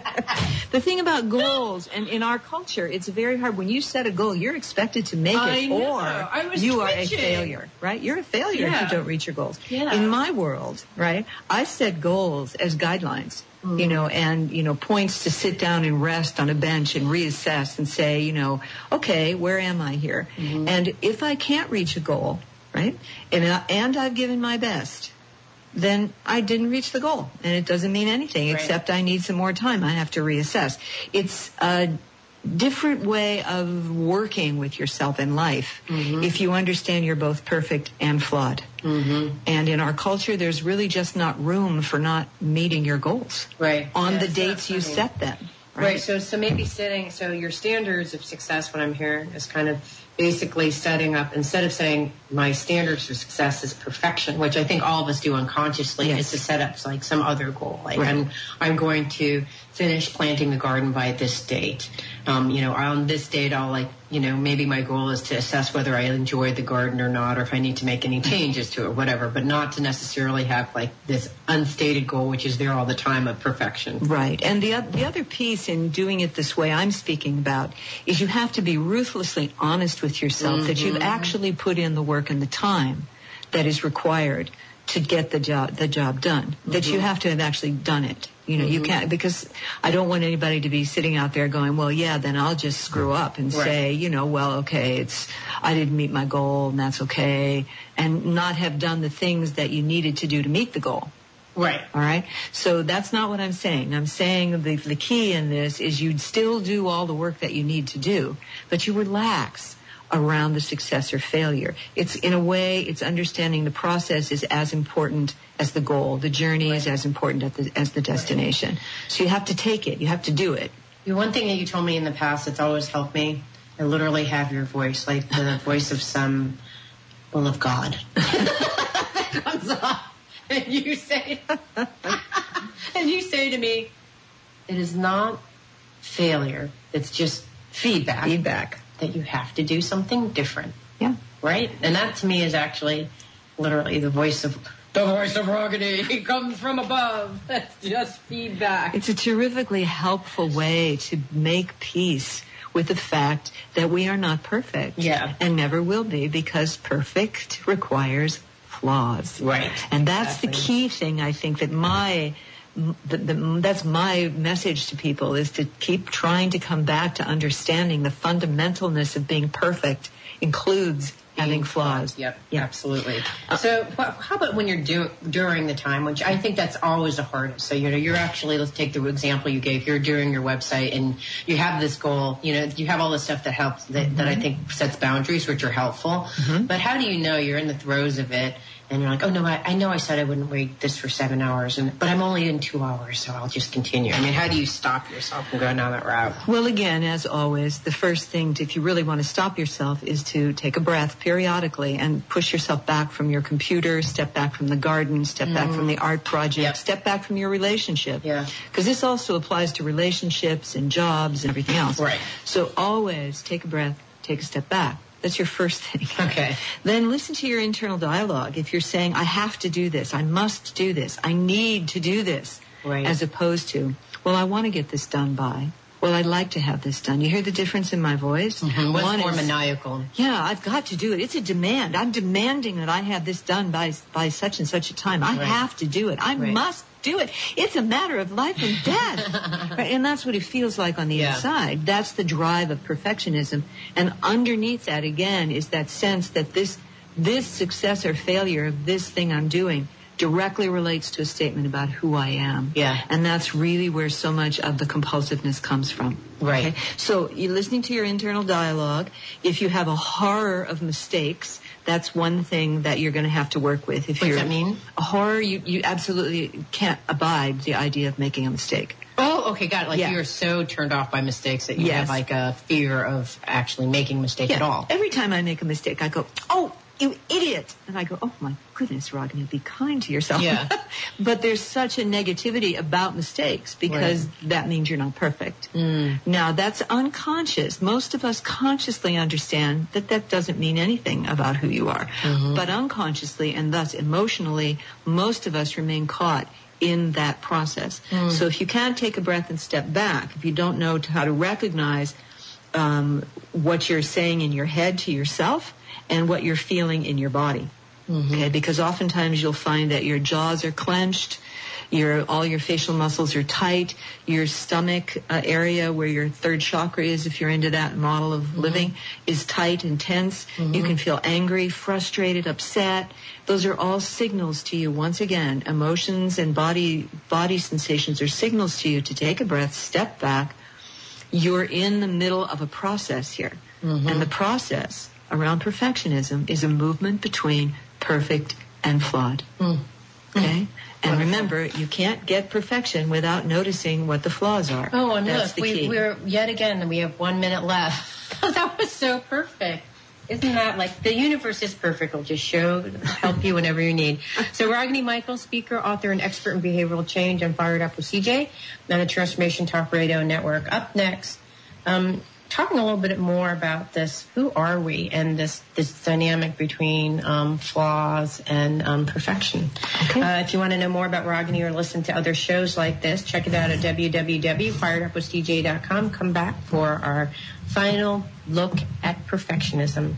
The thing about goals, and in our culture, it's very hard. When you set a goal, you're expected to make I it, know. or I was you twitching. are a failure, right? You're a failure Yeah. if you don't reach your goals. Yeah. In my world, right, I set goals as guidelines. Mm. You know, and, you know, points to sit down and rest on a bench and reassess and say, you know, okay, where am I here? Mm-hmm. And if I can't reach a goal, right, and, uh, and I've given my best, then I didn't reach the goal. And it doesn't mean anything, right. except I need some more time. I have to reassess. It's a different way of working with yourself in life mm-hmm. if you understand you're both perfect and flawed. Mm-hmm. And in our culture, there's really just not room for not meeting your goals. Right. On yeah, the dates you set them. Right. Right. So, so maybe setting, so your standards of success, what I'm hearing, is kind of basically setting up, instead of saying my standards for success is perfection, which I think all of us do unconsciously, yes. is to set up like some other goal. Like right. I'm, I'm going to finish planting the garden by this date. Um, you know, on this date, I'll like, you know, maybe my goal is to assess whether I enjoyed the garden or not, or if I need to make any changes to it, whatever, but not to necessarily have like this unstated goal, which is there all the time, of perfection. Right. And the, the other piece in doing it this way I'm speaking about is you have to be ruthlessly honest with yourself mm-hmm. that you've actually put in the work and the time that is required to get the job the job done. Mm-hmm. That you have to have actually done it. You know, mm-hmm. you can't, because I don't want anybody to be sitting out there going, well, yeah, then I'll just screw up and right. say, you know, well, okay, it's, I didn't meet my goal and that's okay, and not have done the things that you needed to do to meet the goal. Right. All right. So that's not what I'm saying. I'm saying the, the key in this is you'd still do all the work that you need to do, but you relax around the success or failure. It's, in a way, it's understanding the process is as important as the goal. The journey right. is as important as the, as the destination. Right. So you have to take it. You have to do it. The one thing that you told me in the past that's always helped me, I literally have your voice, like the voice of some, well, of God. That comes off. And you say, and you say to me, it is not failure. It's just feedback. Feedback. That you have to do something different. Yeah. Right? And that to me is actually literally the voice of, the voice of Rogany. He comes from above. That's just feedback. It's a terrifically helpful way to make peace with the fact that we are not perfect. Yeah. And never will be, because perfect requires flaws. Right. And that's exactly. the key thing, I think, that my the, the, that's my message to people, is to keep trying to come back to understanding the fundamentalness of being perfect includes having flaws. Yep, yep. absolutely. Uh, so how about when you're do, during the time, which I think that's always the hardest. So, you know, you're actually, let's take the example you gave, you're doing your website and you have this goal, you know, you have all this stuff that helps, that, mm-hmm. that I think sets boundaries, which are helpful. Mm-hmm. But how do you know you're in the throes of it and you're like, oh, no, I, I know I said I wouldn't read this for seven hours, and but I'm only in two hours, so I'll just continue. I mean, how do you stop yourself from going down that route? Well, again, as always, the first thing, to, if you really want to stop yourself, is to take a breath periodically and push yourself back from your computer, step back from the garden, step mm. back from the art project, yep. step back from your relationship. Yeah. Because this also applies to relationships and jobs and everything else. Right. So always take a breath, take a step back. That's your first thing. Okay. Then listen to your internal dialogue. If you're saying, I have to do this, I must do this, I need to do this, right. as opposed to, well, I want to get this done by, well, I'd like to have this done. You hear the difference in my voice? Mm-hmm. What's One more is, maniacal? Yeah, I've got to do it. It's a demand. I'm demanding that I have this done by by such and such a time. I Right. have to do it. I Right. must do it. It's a matter of life and death. Right? And that's what it feels like on the Yeah. inside. That's the drive of perfectionism. And underneath that, again, is that sense that this this success or failure of this thing I'm doing directly relates to a statement about who I am. Yeah. And that's really where so much of the compulsiveness comes from. Right. Okay? So you're listening to your internal dialogue. If you have a horror of mistakes, that's one thing that you're going to have to work with. If What you're does that mean? A horror, you, you absolutely can't abide the idea of making a mistake. Oh, okay, got it. Like Yeah. you're so turned off by mistakes that you Yes. have like a fear of actually making a mistake Yeah. at all. Every time I make a mistake, I go, oh, you idiot. And I go, oh, my goodness, Ragini, be kind to yourself. Yeah. But there's such a negativity about mistakes because that means you're not perfect. Mm. Now, that's unconscious. Most of us consciously understand that that doesn't mean anything about who you are. Mm-hmm. But unconsciously and thus emotionally, most of us remain caught in that process. Mm. So if you can't take a breath and step back, if you don't know how to recognize um, what you're saying in your head to yourself and what you're feeling in your body. Mm-hmm. Okay, because oftentimes you'll find that your jaws are clenched, your all your facial muscles are tight, your stomach uh, area where your third chakra is, if you're into that model of Mm-hmm. living, is tight and tense. Mm-hmm. You can feel angry, frustrated, upset. Those are all signals to you. Once again, emotions and body body sensations are signals to you to take a breath, step back. You're in the middle of a process here. Mm-hmm. And the process around perfectionism is a movement between perfect and flawed. Mm. Okay? And remember, you can't get perfection without noticing what the flaws are. Oh, and That's look, the we, key. we're yet again, we have one minute left. That was so perfect. Isn't that like the universe is perfect? It'll just show, help you whenever you need. So Ragini Michael, speaker, author, and expert in behavioral change. I'm Fired Up with C J on the Transformation Talk Radio Network. Up next, um, talking a little bit more about this, who are we, and this, this dynamic between um, flaws and um, perfection. Okay. Uh, if you want to know more about Ragini or listen to other shows like this, check it out at w w w dot fired up with c j dot com. Come back for our final look at perfectionism.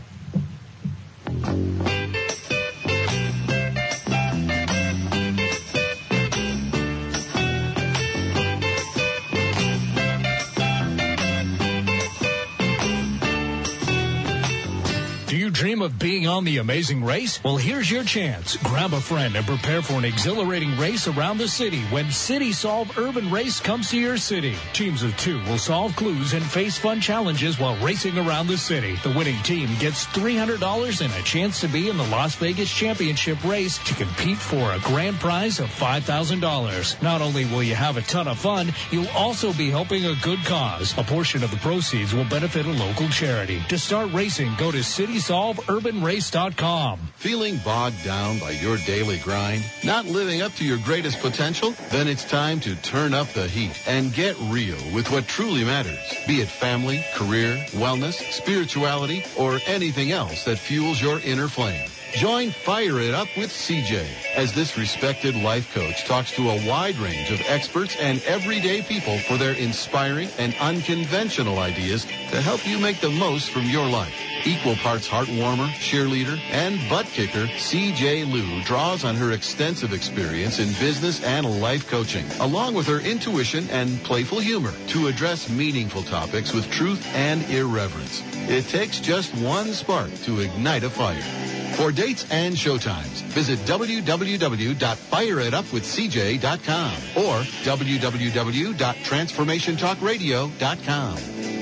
Do you dream of being on The Amazing Race? Well, here's your chance. Grab a friend and prepare for an exhilarating race around the city when City Solve Urban Race comes to your city. Teams of two will solve clues and face fun challenges while racing around the city. The winning team gets three hundred dollars and a chance to be in the Las Vegas Championship race to compete for a grand prize of five thousand dollars. Not only will you have a ton of fun, you'll also be helping a good cause. A portion of the proceeds will benefit a local charity. To start racing, go to city solve urban race dot com. Feeling bogged down by your daily grind? Not living up to your greatest potential? Then it's time to turn up the heat and get real with what truly matters. Be it family, career, wellness, spirituality, or anything else that fuels your inner flame. Join Fire It Up with C J as this respected life coach talks to a wide range of experts and everyday people for their inspiring and unconventional ideas to help you make the most from your life. Equal parts heartwarmer, cheerleader, and butt kicker, C J Liu draws on her extensive experience in business and life coaching, along with her intuition and playful humor, to address meaningful topics with truth and irreverence. It takes just one spark to ignite a fire. For dates and showtimes, visit w w w dot fire it up with c j dot com or w w w dot transformation talk radio dot com.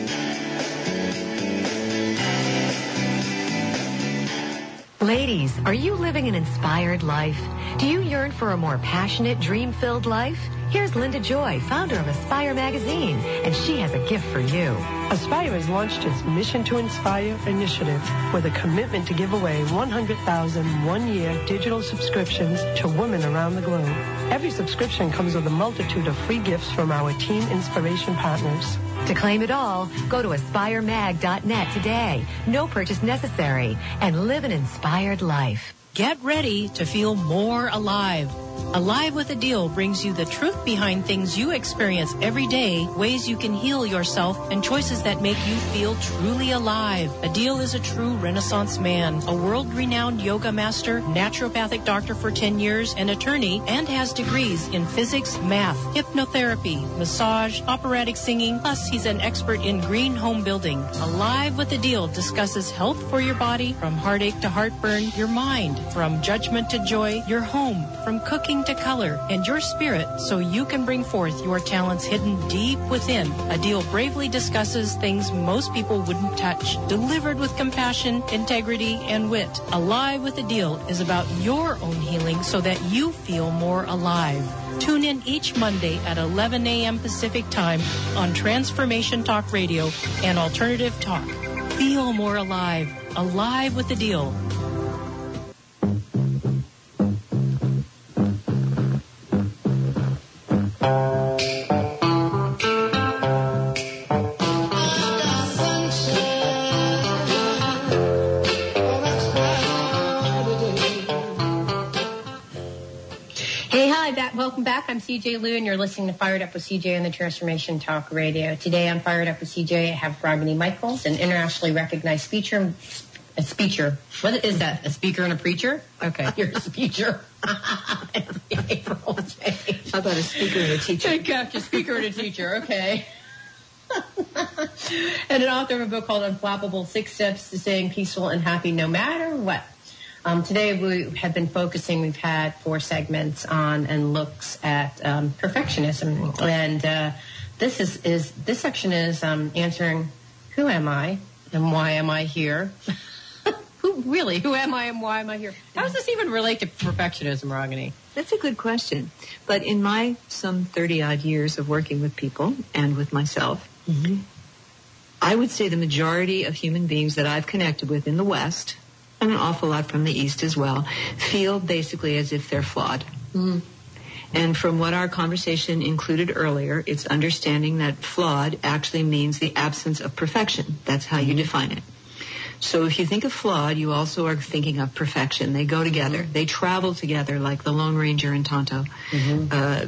Ladies, are you living an inspired life? Do you yearn for a more passionate, dream-filled life? Here's Linda Joy, founder of Aspire Magazine, and she has a gift for you. Aspire has launched its Mission to Inspire initiative with a commitment to give away one hundred thousand one-year digital subscriptions to women around the globe. Every subscription comes with a multitude of free gifts from our team inspiration partners. To claim it all, go to aspire mag dot net today. No purchase necessary, and live an inspired life. Get ready to feel more alive. Alive with a Deal brings you the truth behind things you experience every day, ways you can heal yourself, and choices that make you feel truly alive. Adil is a true Renaissance man, a world-renowned yoga master, naturopathic doctor for ten years, an attorney, and has degrees in physics, math, hypnotherapy, massage, operatic singing, plus he's an expert in green home building. Alive with Adil discusses health for your body, from heartache to heartburn, your mind, from judgment to joy, your home, from cooking to color, and your spirit, so you can bring forth your talents hidden deep within. Adil bravely discusses things most people wouldn't touch, delivered with compassion, integrity, and wit. Alive with Adil is about your own healing so that you feel more alive. Tune in each Monday at eleven a.m. Pacific Time on Transformation Talk Radio and Alternative Talk. Feel more alive. Alive with Adil. Welcome back. I'm C J Liu, and you're listening to Fired Up with C J on the Transformation Talk Radio. Today on Fired Up with C J, I have Ragini Michaels, an internationally recognized speaker. A speaker. What is that? A speaker and a preacher? Okay. You're a speaker. How about a speaker and a teacher? I got you. Speaker and a teacher. Okay. And an author of a book called Unflappable, Six Steps to Staying Peaceful and Happy No Matter What. Um, today we have been focusing, we've had four segments on and looks at um, perfectionism. And uh, this is, is this section is um, answering, who am I and why am I here? Who really, who am I and why am I here? How does this even relate to perfectionism, Ragini? That's a good question. But in my some thirty-odd years of working with people and with myself, mm-hmm. I would say the majority of human beings that I've connected with in the West, and an awful lot from the East as well, feel basically as if they're flawed. Mm. And from what our conversation included earlier, it's understanding that flawed actually means the absence of perfection. That's how mm-hmm. you define it. So if you think of flawed, you also are thinking of perfection. They go together. Mm-hmm. They travel together like the Lone Ranger and Tonto. Mm-hmm. Uh,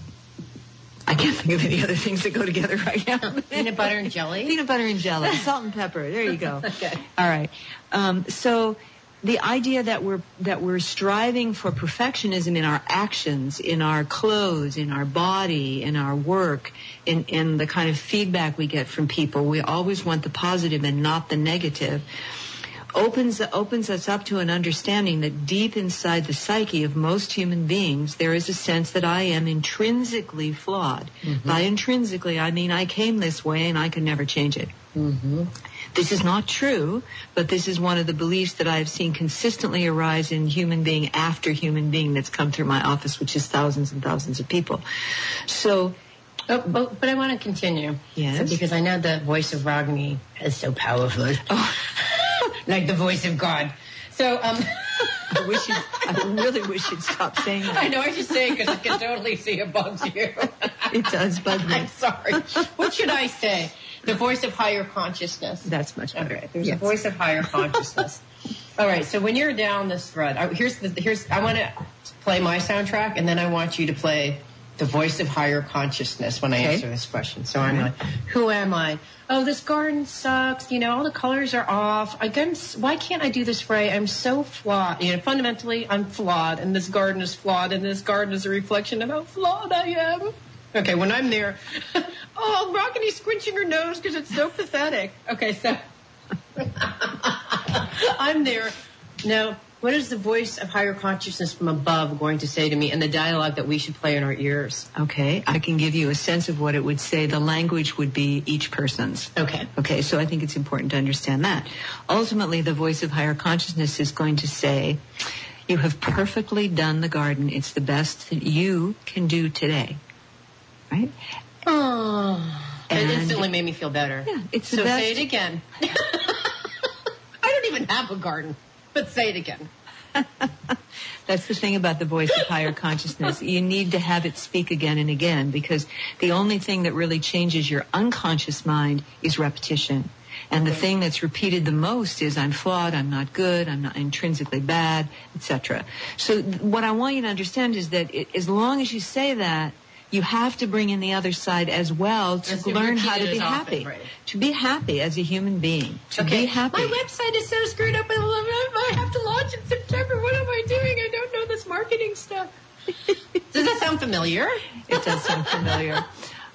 I can't think of any other things that go together right now. Peanut butter and jelly? Peanut butter and jelly. Salt and pepper. There you go. Okay. All right. Um, so the idea that we're that we're striving for perfectionism in our actions, in our clothes, in our body, in our work, in, in the kind of feedback we get from people, we always want the positive and not the negative, opens opens us up to an understanding that deep inside the psyche of most human beings, there is a sense that I am intrinsically flawed. Mm-hmm. By intrinsically, I mean I came this way and I can never change it. Mm-hmm. This is not true, but this is one of the beliefs that I've seen consistently arise in human being after human being that's come through my office, which is thousands and thousands of people. So, oh, but, but I want to continue. Yes. So, because I know the voice of Ragini is so powerful. Oh. Like the voice of God. So, um... I wish you, I really wish you'd stop saying that. I know, I just say it because I can totally see it bugs you. It does bug me. I'm sorry. What should I say? The voice of higher consciousness. That's much better. Okay, there's yes. a voice of higher consciousness. All right, so when you're down this thread, I, here's the, here's I want to play my soundtrack, and then I want you to play the voice of higher consciousness when I okay. answer this question. So I'm like, who am I? Oh, this garden sucks. You know, all the colors are off. I guess, why can't I do this right? I'm so flawed. You know, fundamentally, I'm flawed, and this garden is flawed, and this garden is a reflection of how flawed I am. Okay, when I'm there, oh, Ragini's squinching her nose because it's so pathetic. Okay, so I'm there. Now, what is the voice of higher consciousness from above going to say to me in the dialogue that we should play in our ears? Okay, I can give you a sense of what it would say. The language would be each person's. Okay. Okay, so I think it's important to understand that. Ultimately, the voice of higher consciousness is going to say, you have perfectly done the garden. It's the best that you can do today. Right? Oh, and it instantly made me feel better. Yeah, it's so the best. Say it again. I don't even have a garden, but say it again. That's the thing about the voice of higher consciousness. You need to have it speak again and again, because the only thing that really changes your unconscious mind is repetition. And the thing that's repeated the most is I'm flawed, I'm not good, I'm not intrinsically bad, et cetera. So th- what I want you to understand is that it, as long as you say that, you have to bring in the other side as well to Yes, learn how to be often, happy. right. To be happy as a human being. To Okay. be happy. My website is so screwed up. I have to launch in September. What am I doing? I don't know this marketing stuff. Does that sound familiar? It does sound familiar.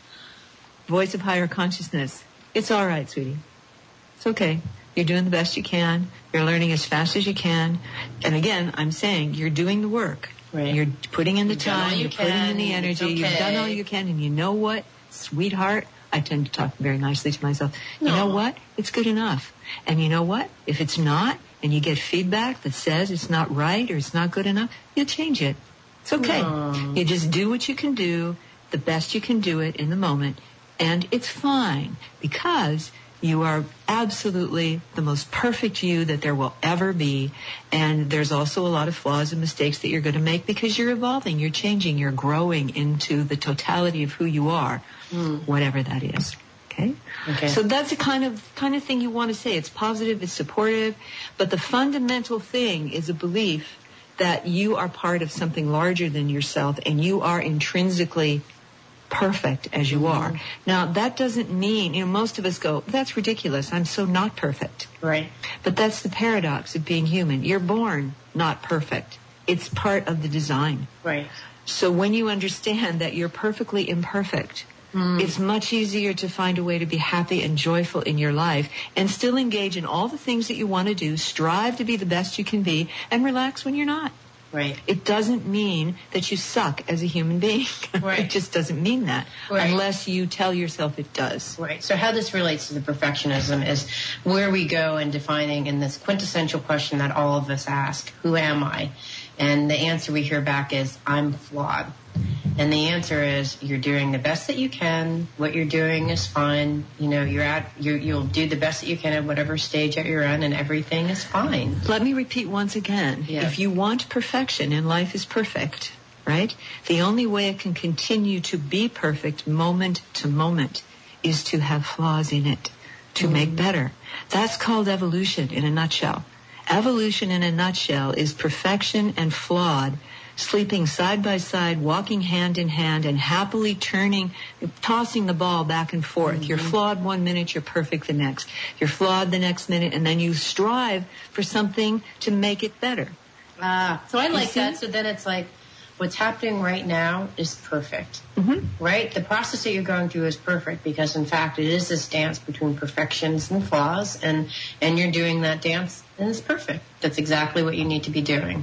Voice of higher consciousness. It's all right, sweetie. It's okay. You're doing the best you can. You're learning as fast as you can. And again, I'm saying you're doing the work. Right. You're putting in the You've done all time. you You're putting can, in the it's energy. You've done okay. all you can. And you know what, sweetheart? I tend to talk very nicely to myself. You know No. what? It's good enough. And you know what? If it's not, and you get feedback that says it's not right or it's not good enough, you change it. It's okay. No. You just do what you can do, the best you can do it in the moment, and it's fine because you are absolutely the most perfect you that there will ever be. And there's also a lot of flaws and mistakes that you're going to make because you're evolving, you're changing, you're growing into the totality of who you are, Mm. whatever that is. Okay? Okay. So that's the kind of kind of thing you want to say. It's positive, it's supportive, but the fundamental thing is a belief that you are part of something larger than yourself and you are intrinsically perfect as you Mm-hmm. are. Now, that doesn't mean, you know, most of us go, that's ridiculous. I'm so not perfect. Right. But that's the paradox of being human. You're born not perfect. It's part of the design. Right. So when you understand that you're perfectly imperfect, Mm. it's much easier to find a way to be happy and joyful in your life and still engage in all the things that you want to do, strive to be the best you can be, and relax when you're not. Right. It doesn't mean that you suck as a human being. Right. It just doesn't mean that Right. unless you tell yourself it does. Right. So how this relates to the perfectionism is where we go in defining in this quintessential question that all of us ask, who am I? And the answer we hear back is, I'm flawed. And the answer is, you're doing the best that you can. What you're doing is fine. You know, you're at, you you'll do the best that you can at whatever stage that you're in, and everything is fine. Let me repeat once again. Yeah. If you want perfection, and life is perfect, right? The only way it can continue to be perfect moment to moment is to have flaws in it, to Mm-hmm. make better. That's called evolution in a nutshell. Evolution in a nutshell is perfection and flawed sleeping side by side, walking hand in hand, and happily turning, tossing the ball back and forth. Mm-hmm. You're flawed one minute, you're perfect the next. You're flawed the next minute, and then you strive for something to make it better. Ah, so I You like see? that. So then it's like, what's happening right now is perfect, Mm-hmm. right? The process that you're going through is perfect because, in fact, it is this dance between perfections and flaws, and and you're doing that dance, and it's perfect. That's exactly what you need to be doing.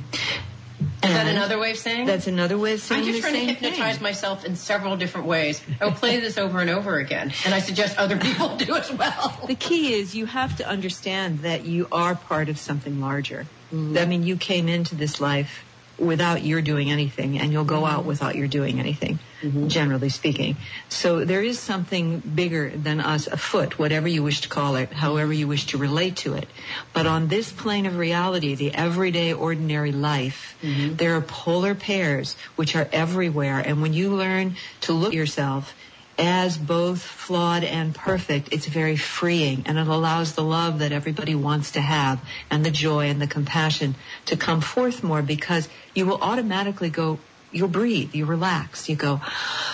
Is that And another way of saying? That's another way of saying I'm just the trying to same hypnotize thing. myself in several different ways. I'll play this over and over again, and I suggest other people do as well. The key is you have to understand that you are part of something larger. Mm-hmm. I mean, you came into this life without your doing anything, and you'll go out without your doing anything, Mm-hmm. generally speaking. So there is something bigger than us afoot, whatever you wish to call it, however you wish to relate to it. But on this plane of reality, the everyday, ordinary life, Mm-hmm. there are polar pairs which are everywhere. And when you learn to look at yourself as both flawed and perfect, it's very freeing, and it allows the love that everybody wants to have and the joy and the compassion to come forth more, because you will automatically go, you'll breathe, you relax, you go,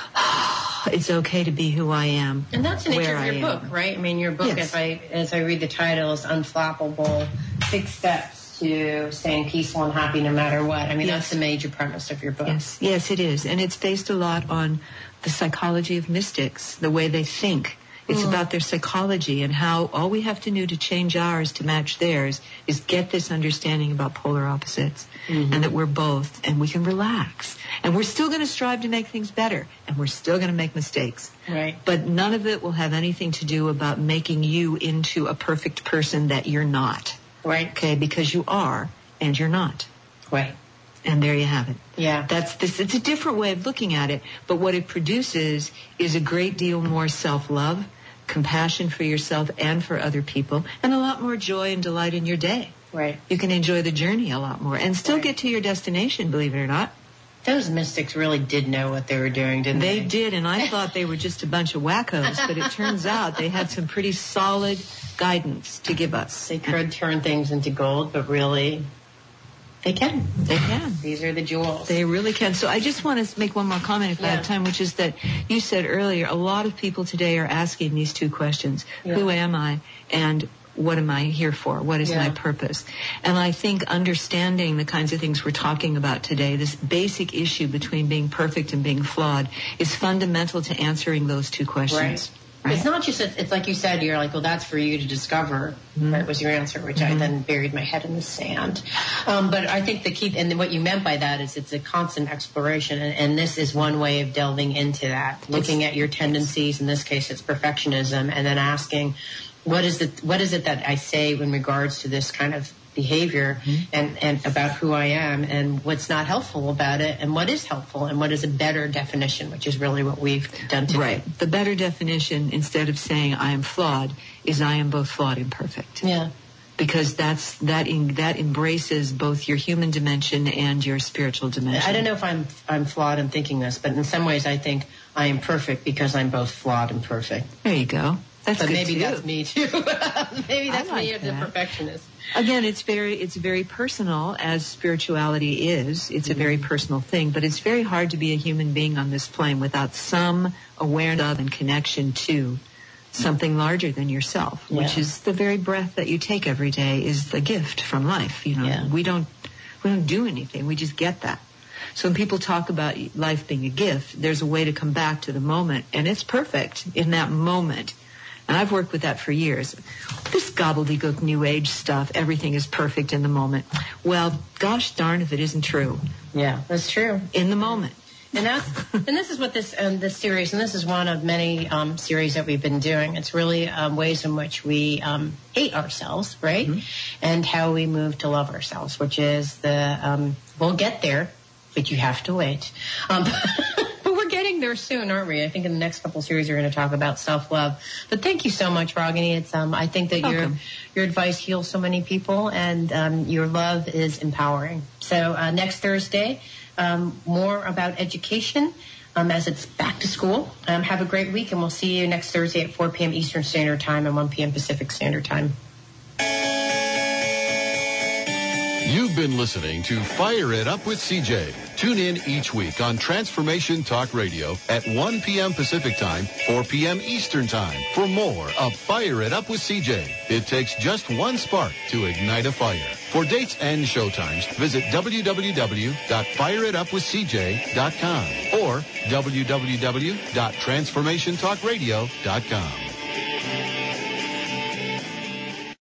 it's okay to be who I am. And that's the nature where of your I book, am. right? I mean, your book, Yes. as I as I read the title, is Unflappable: Six Steps to Staying Peaceful and Happy No Matter What. I mean, Yes. that's the major premise of your book. Yes, yes, it is. And it's based a lot on the psychology of mystics, the way they think. It's Mm. about their psychology and how all we have to do to change ours to match theirs is get this understanding about polar opposites, Mhm. and that we're both, and we can relax. And we're still going to strive to make things better, and we're still going to make mistakes. Right. But none of it will have anything to do about making you into a perfect person that you're not. Right. Okay, because you are, and you're not. Right. And there you have it. Yeah. That's this. It's a different way of looking at it, but what it produces is a great deal more self-love, compassion for yourself and for other people, and a lot more joy and delight in your day. Right. You can enjoy the journey a lot more and still Right. get to your destination, believe it or not. Those mystics really did know what they were doing, didn't they? They did, and I thought they were just a bunch of wackos, but it turns out they had some pretty solid guidance to give us. They could turn things into gold, but really, they can. They can. These are the jewels. They really can. So I just want to make one more comment if yeah. I have time, which is that you said earlier, a lot of people today are asking these two questions. Yeah. Who am I? And what am I here for? What is yeah. my purpose? And I think understanding the kinds of things we're talking about today, this basic issue between being perfect and being flawed, is fundamental to answering those two questions. Right. Right. It's not just, it's like you said, you're like, well, that's for you to discover. Mm-hmm. That was your answer, which mm-hmm. I then buried my head in the sand. Um, but I think the key, and what you meant by that is it's a constant exploration, and, and this is one way of delving into that, looking at your tendencies, in this case it's perfectionism, and then asking, what is it, what is it that I say in regards to this kind of behavior mm-hmm. and, and about who I am and what's not helpful about it and what is helpful and what is a better definition, which is really what we've done today. Right. The better definition, instead of saying I am flawed, is I am both flawed and perfect. Yeah. Because that's that in, that embraces both your human dimension and your spiritual dimension. I don't know if I'm I'm flawed in thinking this, but in some ways I think I am perfect because I'm both flawed and perfect. There you go. That's but good maybe too. that's me too. Maybe that's like me as that. a perfectionist. Again, it's very it's very personal, as spirituality is. It's mm-hmm. a very personal thing, but it's very hard to be a human being on this plane without some awareness of and connection to something larger than yourself, yeah. which is the very breath that you take every day is the gift from life. You know, yeah. we don't we don't do anything. We just get that. So when people talk about life being a gift, there's a way to come back to the moment, and it's perfect in that moment. And I've worked with that for years. This gobbledygook new age stuff, everything is perfect in the moment. Well, gosh darn if it isn't true. Yeah, that's true. In the moment. And that's and this is what this um, this series, and this is one of many um, series that we've been doing. It's really um, ways in which we um, hate ourselves, right? Mm-hmm. And how we move to love ourselves, which is the, um, we'll get there, but you have to wait. Um Getting there soon, aren't we? I think in the next couple of series we're going to talk about self-love. But thank you so much, Ragini. It's um, I think that Welcome. your your advice heals so many people, and um, your love is empowering. So uh, next Thursday, um, more about education um, as it's back to school. Um, have a great week, and we'll see you next Thursday at four p.m. Eastern Standard Time and one p.m. Pacific Standard Time. You've been listening to Fire It Up with C J. Tune in each week on Transformation Talk Radio at one p.m. Pacific Time, four p.m. Eastern Time for more of Fire It Up with C J. It takes just one spark to ignite a fire. For dates and showtimes, visit w w w dot fire it up with c j dot com or w w w dot transformation talk radio dot com.